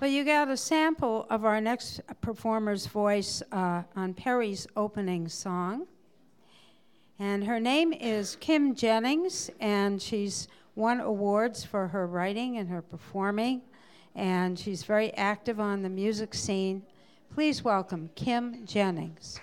Well, you got a sample of our next performer's voice on Perry's opening song. And her name is Kim Jennings, and she's won awards for her writing and her performing, and she's very active on the music scene. Please welcome Kim Jennings.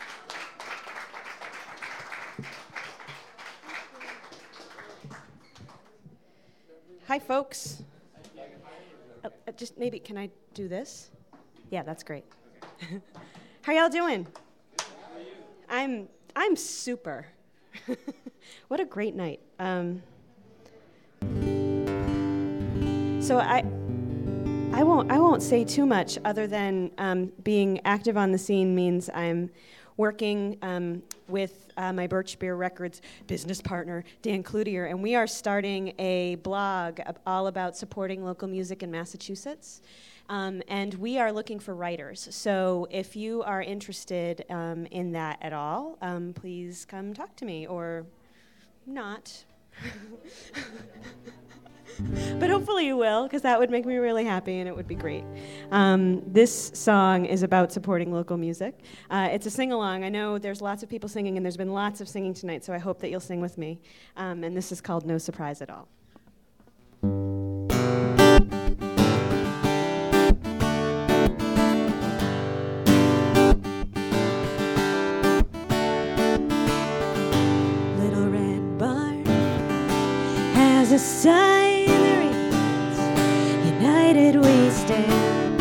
Hi, folks. Just maybe, can I do this? Yeah, that's great. How y'all doing? I'm super. What a great night. So I won't say too much other than being active on the scene means I'm working with my Birch Beer Records business partner, Dan Cloutier, and we are starting a blog all about supporting local music in Massachusetts. And we are looking for writers. So if you are interested in that at all, please come talk to me, or not. But hopefully you will, because that would make me really happy and it would be great. This song is about supporting local music. It's a sing-along. I know there's lots of people singing, and there's been lots of singing tonight, so I hope that you'll sing with me. And this is called No Surprise at All. Little red barn has a sign. United we stand,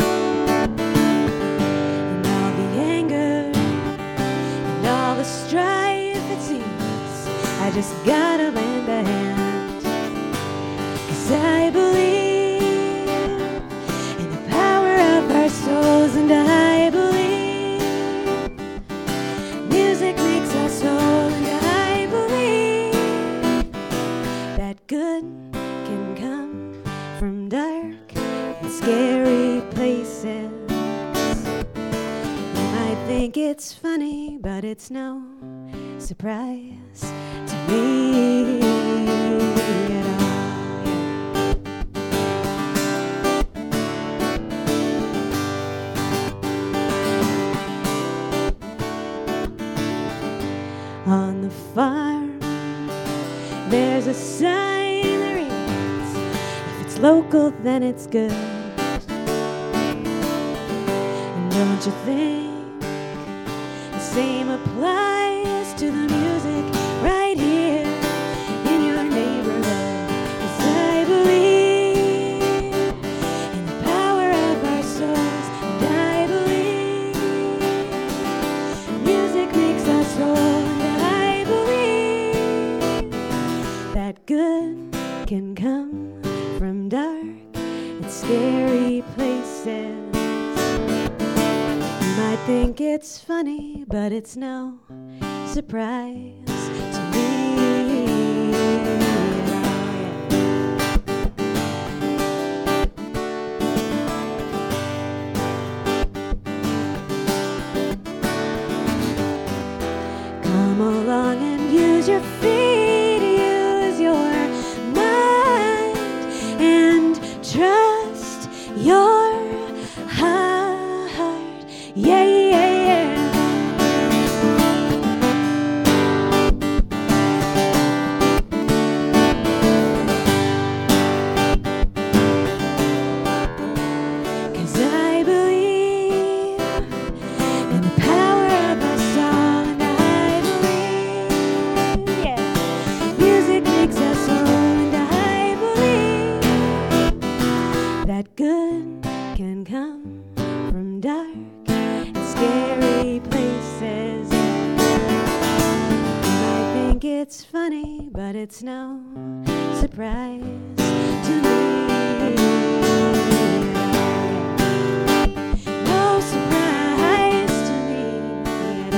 and all the anger and all the strife, it seems I just gotta lend a hand, 'cause I believe in the power of our souls, and I believe music makes us whole, and I believe that good can come from dark and scary places. You might think it's funny, but it's no surprise to me at all. On the farm, there's a sign. Local, then it's good. And don't you think the same applies to the music right here in your neighborhood? 'Cause I believe in the power of our souls, and I believe music makes us whole, and I believe that good can come from dark and scary places. You might think it's funny, but it's no surprise to me. Come along and use your feet, use your and trust your heart. Yeah, yeah, yeah. 'Cause I believe in the power of our song, and I believe, yeah, music makes us whole, and I believe that good can come from dark and scary places. You might think it's funny, but it's no surprise to me. No surprise to me at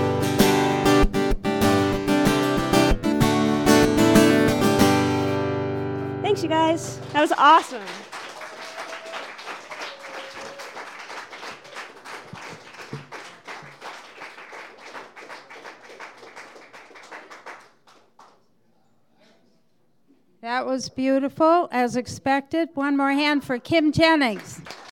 all. Thanks, you guys. That was awesome. That was beautiful, as expected. One more hand for Kim Jennings.